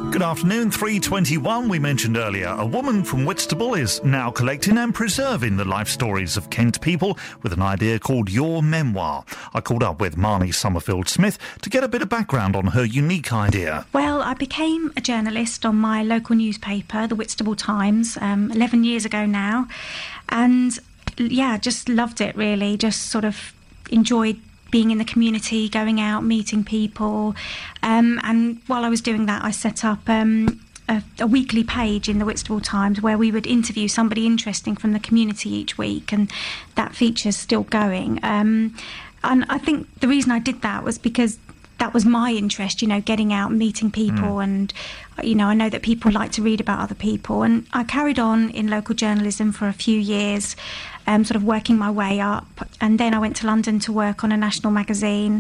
Good afternoon, 3:21. We mentioned earlier a woman from Whitstable is now collecting and preserving the life stories of Kent people with an idea called Your Memoir. I called up with Marnie Summerfield-Smith to get a bit of background on her unique idea. Well, I became a journalist on my local newspaper, the Whitstable Times, 11 years ago now. And, yeah, just loved it, really. Just sort of enjoyed being in the community, going out, meeting people. And while I was doing that, I set up a weekly page in the Whitstable Times where we would interview somebody interesting from the community each week, and that feature's still going. And I think the reason I did that was because that was my interest, you know, getting out and meeting people. And, you know, I know that people like to read about other people. And I carried on in local journalism for a few years, sort of working my way up. And then I went to London to work on a national magazine.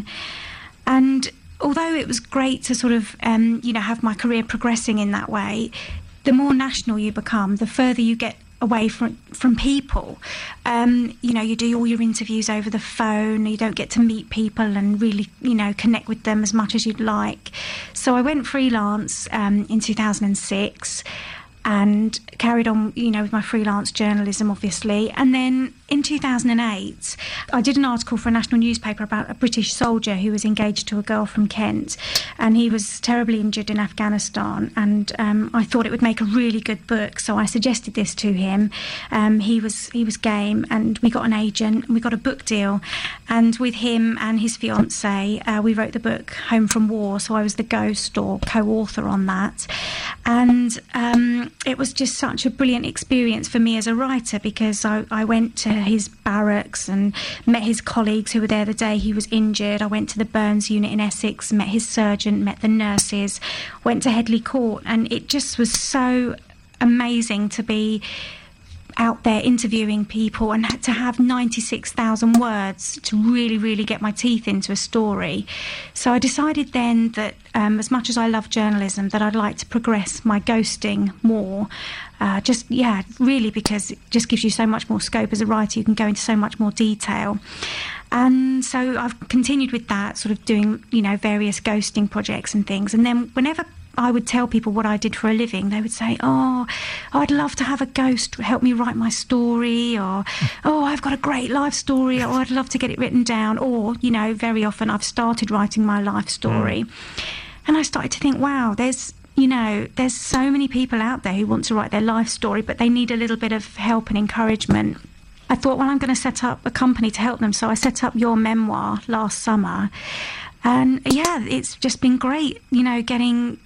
And although it was great to sort of, you know, have my career progressing in that way, the more national you become, the further you get away from people. You know, you do all your interviews over the phone, you don't get to meet people and really, you know, connect with them as much as you'd like. So I went freelance in 2006 and carried on, you know, with my freelance journalism, obviously. And then in 2008, I did an article for a national newspaper about a British soldier who was engaged to a girl from Kent, and he was terribly injured in Afghanistan. And I thought it would make a really good book, so I suggested this to him. He was game, and we got an agent, and we got a book deal. And with him and his fiancée, we wrote the book Home from War. So I was the ghost or co-author on that, and it was just such a brilliant experience for me as a writer, because I went to his barracks and met his colleagues who were there the day he was injured. I went to the burns unit in Essex, met his surgeon, met the nurses, went to Headley Court, and it just was so amazing to be out there interviewing people and to have 96,000 words to really, really get my teeth into a story. So I decided then that as much as I love journalism, that I'd like to progress my ghosting more. Really, because it just gives you so much more scope as a writer. You can go into so much more detail. And so I've continued with that, sort of doing, you know, various ghosting projects and things. And then whenever I would tell people what I did for a living, they would say, "Oh, I'd love to have a ghost help me write my story," or, "Oh, I've got a great life story, or I'd love to get it written down," or, you know, very often I've started writing my life story. And I started to think, wow, there's so many people out there who want to write their life story, but they need a little bit of help and encouragement. I thought, well, I'm going to set up a company to help them. So I set up Your Memoir last summer. And, yeah, it's just been great, you know, getting